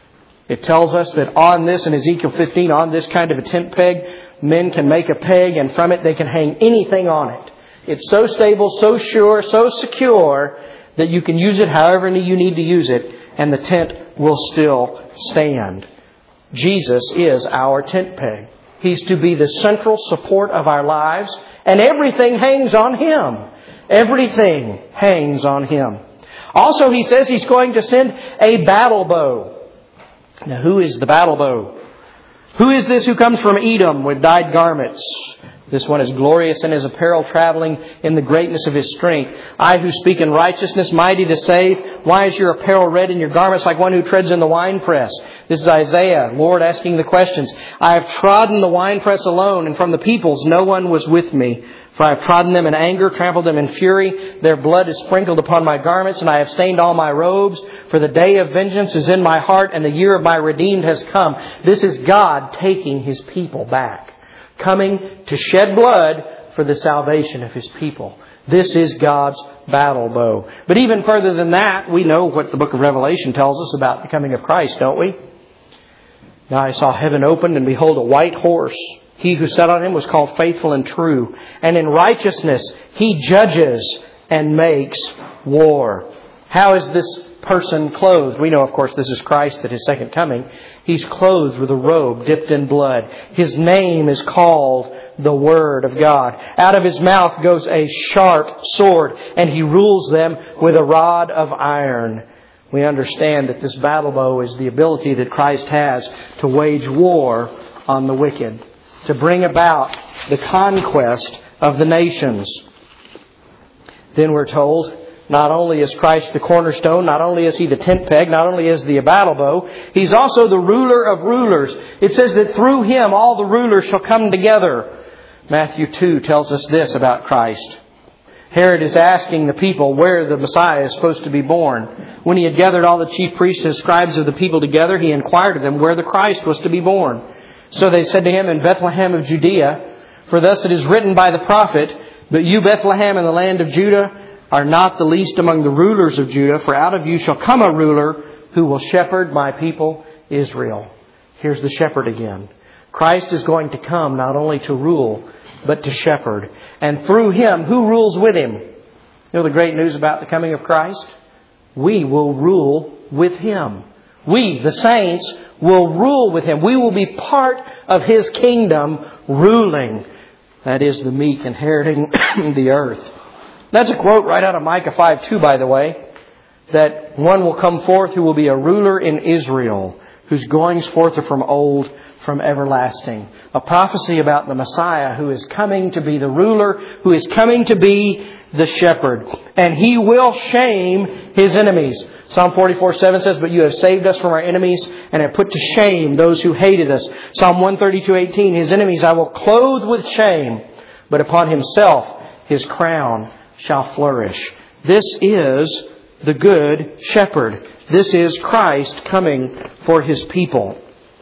[SPEAKER 1] It tells us that on this, in Ezekiel fifteen, on this kind of a tent peg, men can make a peg, and from it they can hang anything on it. It's so stable, so sure, so secure that you can use it however you need to use it, and the tent will still stand. Jesus is our tent peg. He's to be the central support of our lives, and everything hangs on Him. Everything hangs on Him. Also, He says He's going to send a battle bow. Now, who is the battle bow? Who is this who comes from Edom with dyed garments? This one is glorious in his apparel, traveling in the greatness of his strength. I who speak in righteousness, mighty to save. Why is your apparel red and your garments like one who treads in the winepress? This is Isaiah, Lord asking the questions. I have trodden the winepress alone, and from the peoples no one was with me. For I have trodden them in anger, trampled them in fury. Their blood is sprinkled upon my garments, and I have stained all my robes. For the day of vengeance is in my heart, and the year of my redeemed has come. This is God taking His people back, coming to shed blood for the salvation of His people. This is God's battle bow. But even further than that, we know what the book of Revelation tells us about the coming of Christ, don't we? Now I saw heaven opened, and behold, a white horse. He who sat on him was called Faithful and True. And in righteousness He judges and makes war. How is this person clothed? We know, of course, this is Christ at His second coming. He's clothed with a robe dipped in blood. His name is called the Word of God. Out of His mouth goes a sharp sword, and He rules them with a rod of iron. We understand that this battle bow is the ability that Christ has to wage war on the wicked, to bring about the conquest of the nations. Then we're told Not only is Christ the cornerstone, not only is He the tent peg, not only is He the battle bow, He's also the ruler of rulers. It says that through Him all the rulers shall come together. Matthew two tells us this about Christ. Herod is asking the people where the Messiah is supposed to be born. When he had gathered all the chief priests and scribes of the people together, he inquired of them where the Christ was to be born. So they said to him, in Bethlehem of Judea, for thus it is written by the prophet, but you, Bethlehem, in the land of Judah, are not the least among the rulers of Judah, for out of you shall come a ruler who will shepherd my people Israel. Here's the shepherd again. Christ is going to come not only to rule, but to shepherd. And through Him, who rules with Him? You know the great news about the coming of Christ? We will rule with Him. We, the saints, will rule with Him. We will be part of His kingdom ruling. That is the meek inheriting the earth. That's a quote right out of Micah five two, by the way. That one will come forth who will be a ruler in Israel, whose goings forth are from old, from everlasting. A prophecy about the Messiah who is coming to be the ruler, who is coming to be the shepherd. And He will shame His enemies. Psalm forty-four seven says, but you have saved us from our enemies and have put to shame those who hated us. Psalm one thirty-two eighteen, His enemies I will clothe with shame, but upon Himself His crown shall flourish. This is the good shepherd. This is Christ coming for His people.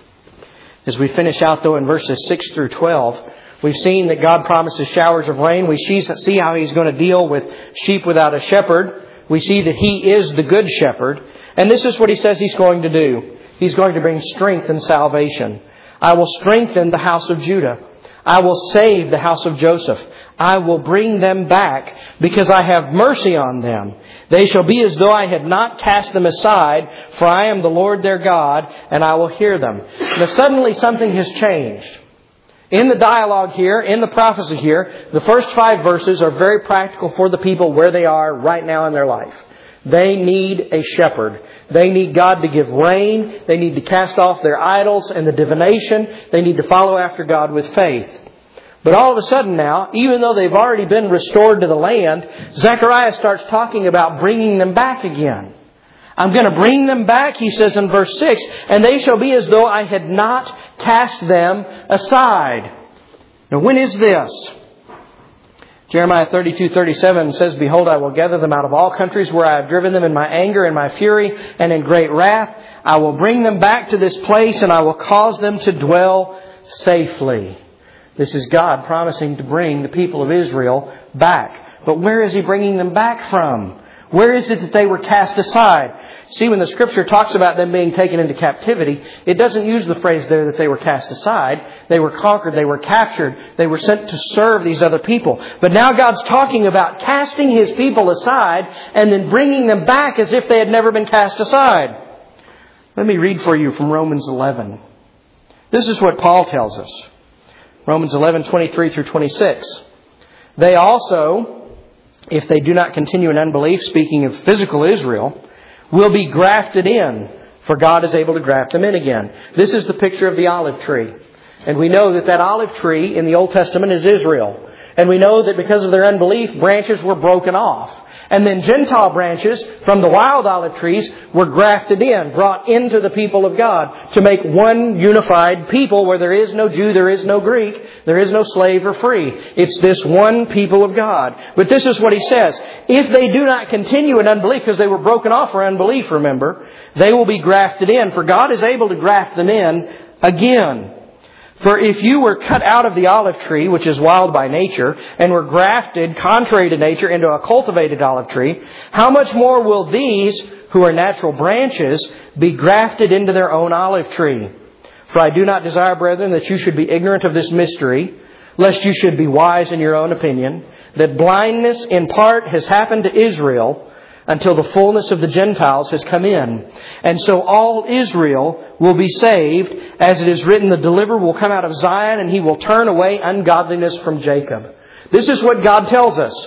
[SPEAKER 1] As we finish out, though, in verses six through twelve, we've seen that God promises showers of rain. We see how He's going to deal with sheep without a shepherd. We see that He is the good shepherd. And this is what He says He's going to do. He's going to bring strength and salvation. I will strengthen the house of Judah. I will save the house of Joseph. I will bring them back because I have mercy on them. They shall be as though I had not cast them aside, for I am the Lord their God, and I will hear them. Now suddenly something has changed. In the dialogue here, in the prophecy here, the first five verses are very practical for the people where they are right now in their life. They need a shepherd. They need God to give rain. They need to cast off their idols and the divination. They need to follow after God with faith. But all of a sudden now, even though they've already been restored to the land, Zechariah starts talking about bringing them back again. I'm going to bring them back, he says in verse six, and they shall be as though I had not cast them aside. Now when is this? Jeremiah thirty-two thirty-seven says, behold, I will gather them out of all countries where I have driven them in my anger and my fury and in great wrath. I will bring them back to this place and I will cause them to dwell safely. This is God promising to bring the people of Israel back. But where is He bringing them back from? Where is it that they were cast aside? See, when the Scripture talks about them being taken into captivity, it doesn't use the phrase there that they were cast aside. They were conquered. They were captured. They were sent to serve these other people. But now God's talking about casting His people aside and then bringing them back as if they had never been cast aside. Let me read for you from Romans eleven. This is what Paul tells us. Romans eleven twenty-three through twenty-six. They also, if they do not continue in unbelief, speaking of physical Israel, will be grafted in, for God is able to graft them in again. This is the picture of the olive tree. And we know that that olive tree in the Old Testament is Israel. And we know that because of their unbelief, branches were broken off. And then Gentile branches from the wild olive trees were grafted in, brought into the people of God to make one unified people where there is no Jew, there is no Greek, there is no slave or free. It's this one people of God. But this is what he says. If they do not continue in unbelief, because they were broken off for unbelief, remember, they will be grafted in, for God is able to graft them in again. For if you were cut out of the olive tree, which is wild by nature, and were grafted, contrary to nature, into a cultivated olive tree, how much more will these, who are natural branches, be grafted into their own olive tree? For I do not desire, brethren, that you should be ignorant of this mystery, lest you should be wise in your own opinion, that blindness in part has happened to Israel, until the fullness of the Gentiles has come in. And so all Israel will be saved. As it is written, the deliverer will come out of Zion and he will turn away ungodliness from Jacob. This is what God tells us.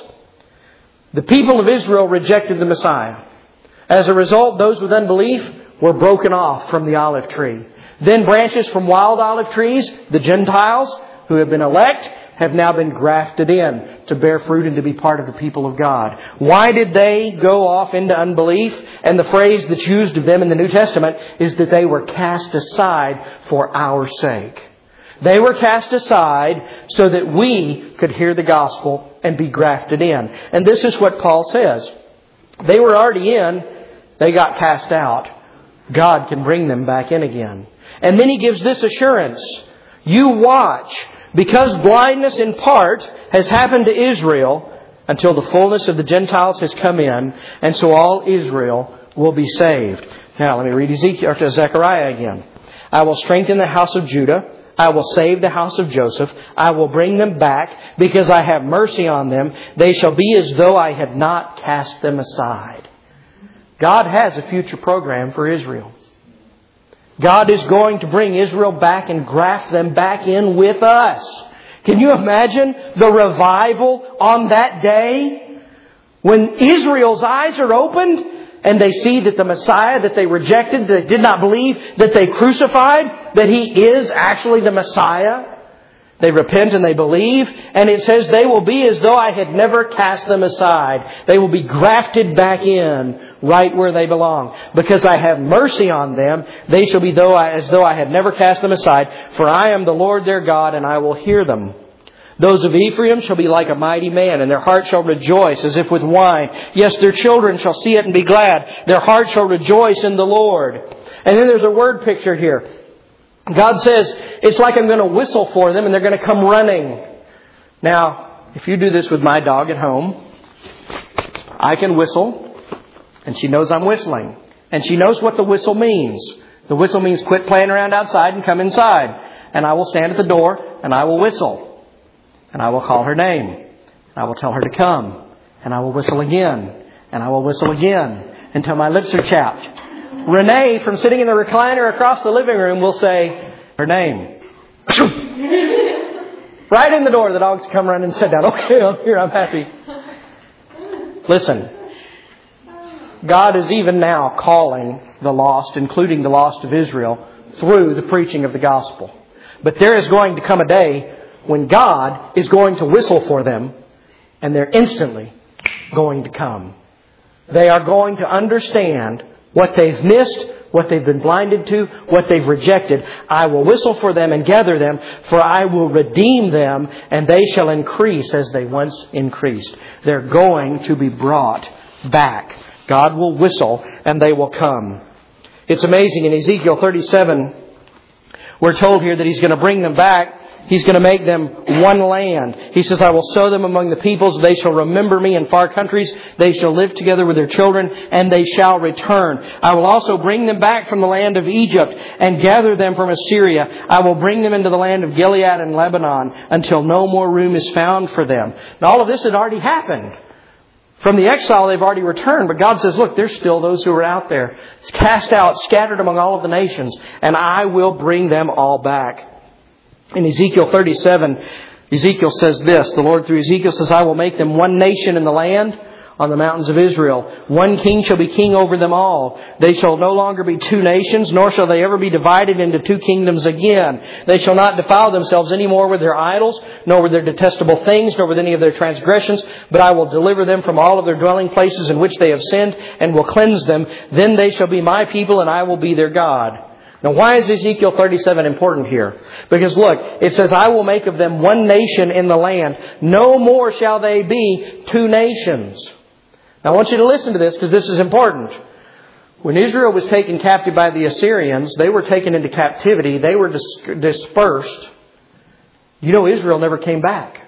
[SPEAKER 1] The people of Israel rejected the Messiah. As a result, those with unbelief were broken off from the olive tree. Then branches from wild olive trees, the Gentiles who have been elect, have now been grafted in to bear fruit and to be part of the people of God. Why did they go off into unbelief? And the phrase that's used of them in the New Testament is that they were cast aside for our sake. They were cast aside so that we could hear the gospel and be grafted in. And this is what Paul says. They were already in. They got cast out. God can bring them back in again. And then he gives this assurance. You watch, because blindness in part has happened to Israel until the fullness of the Gentiles has come in, and so all Israel will be saved. Now let me read Ezekiel or Zechariah again. I will strengthen the house of Judah. I will save the house of Joseph. I will bring them back because I have mercy on them. They shall be as though I had not cast them aside. God has a future program for Israel. God is going to bring Israel back and graft them back in with us. Can you imagine the revival on that day? When Israel's eyes are opened and they see that the Messiah that they rejected, that they did not believe, that they crucified, that He is actually the Messiah. They repent and they believe. And it says they will be as though I had never cast them aside. They will be grafted back in right where they belong. Because I have mercy on them, they shall be though I, as though I had never cast them aside. For I am the Lord their God, and I will hear them. Those of Ephraim shall be like a mighty man, and their heart shall rejoice as if with wine. Yes, their children shall see it and be glad. Their heart shall rejoice in the Lord. And then there's a word picture here. God says, it's like I'm going to whistle for them and they're going to come running. Now, if you do this with my dog at home, I can whistle and she knows I'm whistling. And she knows what the whistle means. The whistle means quit playing around outside and come inside. And I will stand at the door and I will whistle. And I will call her name. And I will tell her to come. And I will whistle again. And I will whistle again until my lips are chapped. Renee, from sitting in the recliner across the living room, will say her name. Right in the door, the dogs come running and sit down. Okay, I'm here, I'm happy. Listen, God is even now calling the lost, including the lost of Israel, through the preaching of the gospel. But there is going to come a day when God is going to whistle for them, and they're instantly going to come. They are going to understand what they've missed, what they've been blinded to, what they've rejected. I will whistle for them and gather them, for I will redeem them, and they shall increase as they once increased. They're going to be brought back. God will whistle and they will come. It's amazing. In Ezekiel thirty-seven, we're told here that He's going to bring them back. He's going to make them one land. He says, I will sow them among the peoples. They shall remember me in far countries. They shall live together with their children, and they shall return. I will also bring them back from the land of Egypt and gather them from Assyria. I will bring them into the land of Gilead and Lebanon until no more room is found for them. Now, all of this had already happened. From the exile, they've already returned. But God says, look, there's still those who are out there, cast out, scattered among all of the nations, and I will bring them all back. In Ezekiel thirty-seven, Ezekiel says this. The Lord through Ezekiel says, I will make them one nation in the land on the mountains of Israel. One king shall be king over them all. They shall no longer be two nations, nor shall they ever be divided into two kingdoms again. They shall not defile themselves any more with their idols, nor with their detestable things, nor with any of their transgressions. But I will deliver them from all of their dwelling places in which they have sinned, and will cleanse them. Then they shall be my people, and I will be their God. Now, why is Ezekiel thirty-seven important here? Because look, it says, I will make of them one nation in the land. No more shall they be two nations. Now, I want you to listen to this because this is important. When Israel was taken captive by the Assyrians, they were taken into captivity. They were dis- dispersed. You know, Israel never came back.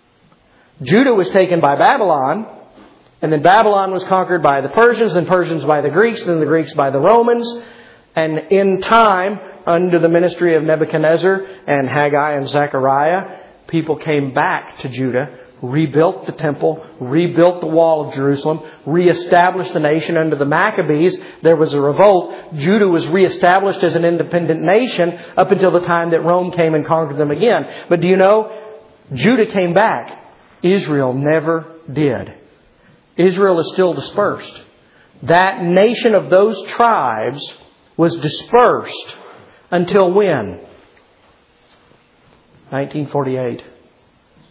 [SPEAKER 1] Judah was taken by Babylon. And then Babylon was conquered by the Persians, and Persians by the Greeks, and then the Greeks by the Romans. And in time, under the ministry of Nebuchadnezzar and Haggai and Zechariah, people came back to Judah, rebuilt the temple, rebuilt the wall of Jerusalem, reestablished the nation. Under the Maccabees, there was a revolt. Judah was reestablished as an independent nation up until the time that Rome came and conquered them again. But do you know, Judah came back. Israel never did. Israel is still dispersed. That nation of those tribes was dispersed until when? nineteen forty-eight.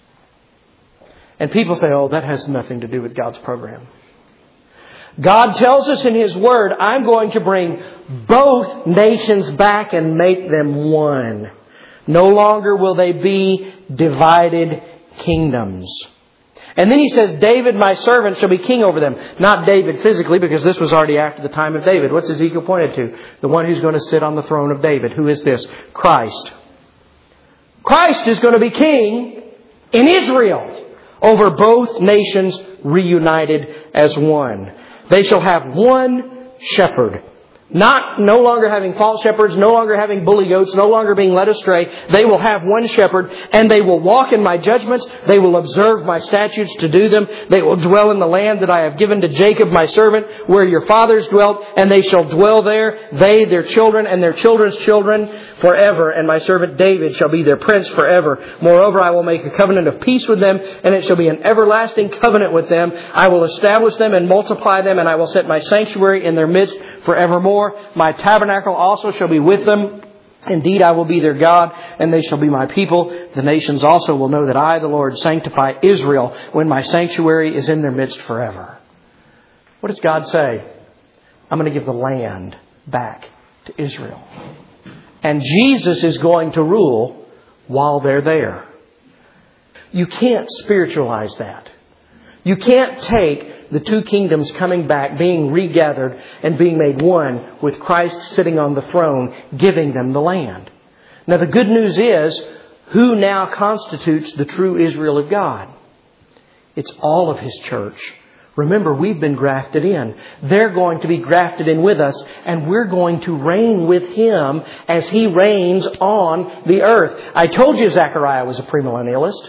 [SPEAKER 1] And people say, oh, that has nothing to do with God's program. God tells us in His Word, I'm going to bring both nations back and make them one. No longer will they be divided kingdoms. And then He says, David, my servant, shall be king over them. Not David physically, because this was already after the time of David. What's Ezekiel pointed to? The one who's going to sit on the throne of David. Who is this? Christ. Christ is going to be king in Israel over both nations reunited as one. They shall have one shepherd. Not no longer having false shepherds, no longer having bully goats, no longer being led astray. They will have one shepherd, and they will walk in my judgments. They will observe my statutes to do them. They will dwell in the land that I have given to Jacob my servant, where your fathers dwelt, and they shall dwell there, they, their children, and their children's children forever. And my servant David shall be their prince forever. Moreover, I will make a covenant of peace with them, and it shall be an everlasting covenant with them. I will establish them and multiply them, and I will set my sanctuary in their midst forevermore. My tabernacle also shall be with them. Indeed, I will be their God, and they shall be my people. The nations also will know that I, the Lord, sanctify Israel when my sanctuary is in their midst forever. What does God say? I'm going to give the land back to Israel. And Jesus is going to rule while they're there. You can't spiritualize that. You can't take the two kingdoms coming back, being regathered and being made one with Christ sitting on the throne, giving them the land. Now the good news is, who now constitutes the true Israel of God? It's all of His church. Remember, we've been grafted in. They're going to be grafted in with us, and we're going to reign with Him as He reigns on the earth. I told you Zechariah was a premillennialist.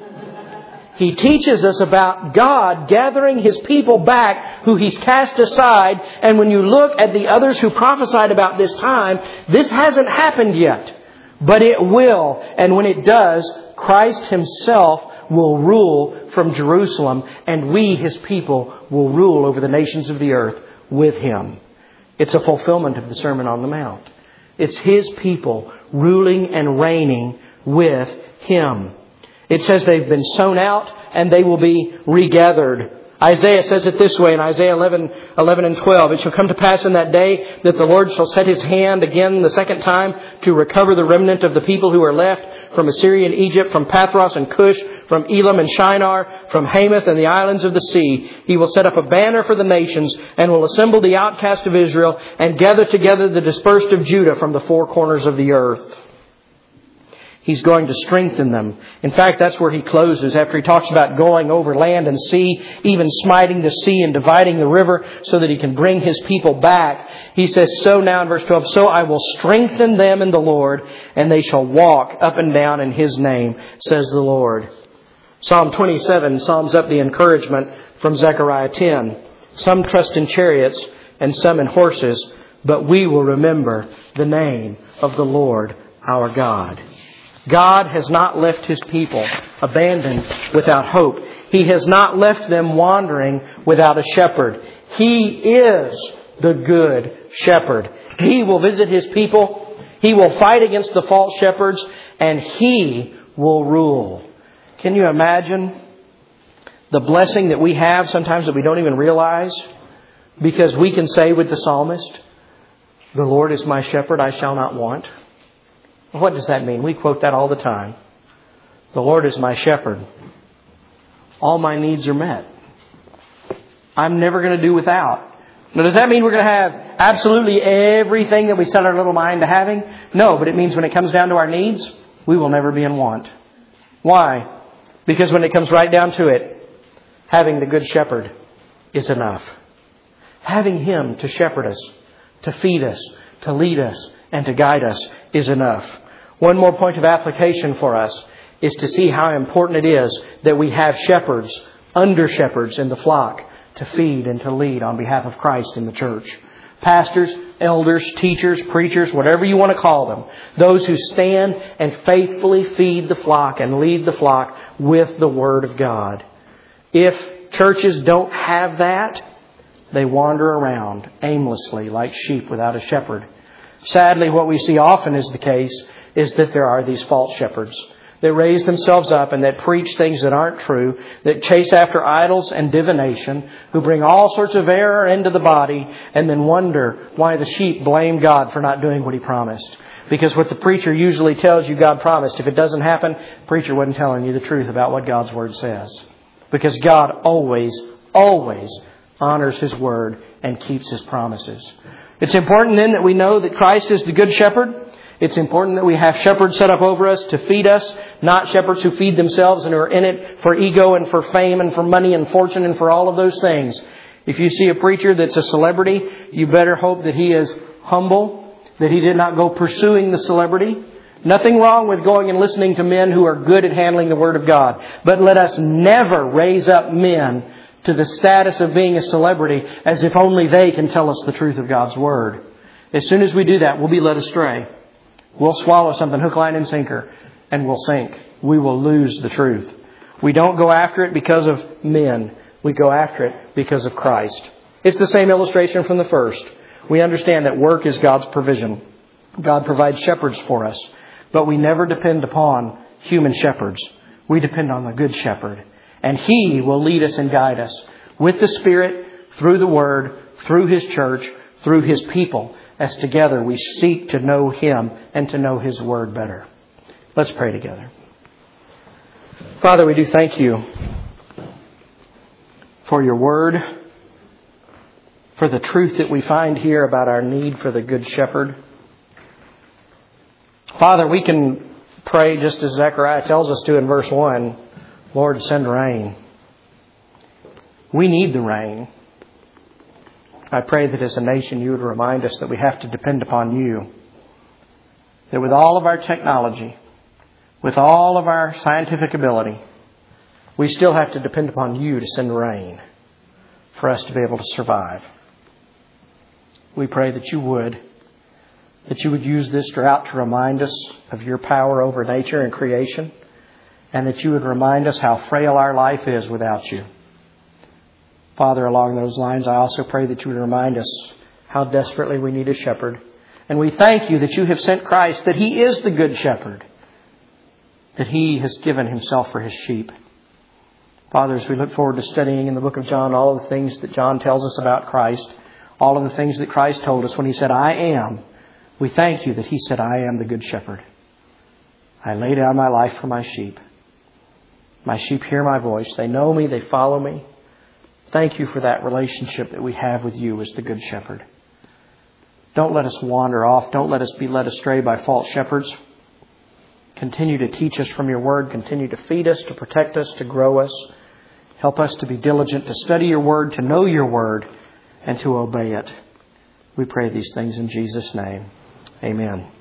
[SPEAKER 1] He teaches us about God gathering His people back who He's cast aside. And when you look at the others who prophesied about this time, this hasn't happened yet. But it will. And when it does, Christ Himself will rule from Jerusalem. And we, His people, will rule over the nations of the earth with Him. It's a fulfillment of the Sermon on the Mount. It's His people ruling and reigning with Him. It says they've been sown out and they will be regathered. Isaiah says it this way in Isaiah eleven, eleven and twelve. It shall come to pass in that day that the Lord shall set His hand again the second time to recover the remnant of the people who are left from Assyria and Egypt, from Pathros and Cush, from Elam and Shinar, from Hamath and the islands of the sea. He will set up a banner for the nations and will assemble the outcast of Israel and gather together the dispersed of Judah from the four corners of the earth. He's going to strengthen them. In fact, that's where he closes after he talks about going over land and sea, even smiting the sea and dividing the river so that He can bring His people back. He says, so now in verse twelve, so I will strengthen them in the Lord, and they shall walk up and down in His name, says the Lord. Psalm twenty-seven sums up the encouragement from Zechariah ten. Some trust in chariots and some in horses, but we will remember the name of the Lord our God. God has not left His people abandoned without hope. He has not left them wandering without a shepherd. He is the good shepherd. He will visit His people. He will fight against the false shepherds, and He will rule. Can you imagine the blessing that we have sometimes that we don't even realize? Because we can say with the psalmist, the Lord is my shepherd, I shall not want. What does that mean? We quote that all the time. The Lord is my shepherd. All my needs are met. I'm never going to do without. Now, does that mean we're going to have absolutely everything that we set our little mind to having? No, but it means when it comes down to our needs, we will never be in want. Why? Because when it comes right down to it, having the good shepherd is enough. Having Him to shepherd us, to feed us, to lead us, and to guide us is enough. One more point of application for us is to see how important it is that we have shepherds, under shepherds in the flock to feed and to lead on behalf of Christ in the church. Pastors, elders, teachers, preachers, whatever you want to call them. Those who stand and faithfully feed the flock and lead the flock with the Word of God. If churches don't have that, they wander around aimlessly like sheep without a shepherd. Sadly, what we see often is the case is that there are these false shepherds. that raise themselves up and that preach things that aren't true, that chase after idols and divination, who bring all sorts of error into the body and then wonder why the sheep blame God for not doing what He promised. Because what the preacher usually tells you God promised, if it doesn't happen, the preacher wasn't telling you the truth about what God's Word says. Because God always, always honors His Word and keeps His promises. It's important then that we know that Christ is the Good Shepherd. It's important that we have shepherds set up over us to feed us, not shepherds who feed themselves and who are in it for ego and for fame and for money and fortune and for all of those things. If you see a preacher that's a celebrity, you better hope that he is humble, that he did not go pursuing the celebrity. Nothing wrong with going and listening to men who are good at handling the Word of God. But let us never raise up men to the status of being a celebrity as if only they can tell us the truth of God's Word. As soon as we do that, we'll be led astray. We'll swallow something hook, line, and sinker, and we'll sink. We will lose the truth. We don't go after it because of men. We go after it because of Christ. It's the same illustration from the first. We understand that work is God's provision. God provides shepherds for us. But we never depend upon human shepherds. We depend on the Good Shepherd. And He will lead us and guide us with the Spirit, through the Word, through His church, through His people, as together we seek to know Him and to know His Word better. Let's pray together. Father, we do thank You for Your Word, for the truth that we find here about our need for the Good Shepherd. Father, we can pray just as Zechariah tells us to in verse one, Lord, send rain. We need the rain. I pray that as a nation You would remind us that we have to depend upon You. That with all of our technology, with all of our scientific ability, we still have to depend upon You to send rain for us to be able to survive. We pray that You would, that You would use this drought to remind us of Your power over nature and creation, and that You would remind us how frail our life is without You. Father, along those lines, I also pray that You would remind us how desperately we need a shepherd. And we thank You that You have sent Christ, that He is the Good Shepherd, that He has given Himself for His sheep. Father, as we look forward to studying in the book of John all of the things that John tells us about Christ, all of the things that Christ told us when He said, I am, we thank You that He said, I am the Good Shepherd. I lay down my life for my sheep. My sheep hear my voice. They know Me. They follow Me. Thank You for that relationship that we have with You as the Good Shepherd. Don't let us wander off. Don't let us be led astray by false shepherds. Continue to teach us from Your Word. Continue to feed us, to protect us, to grow us. Help us to be diligent, to study Your Word, to know Your Word, and to obey it. We pray these things in Jesus' name. Amen.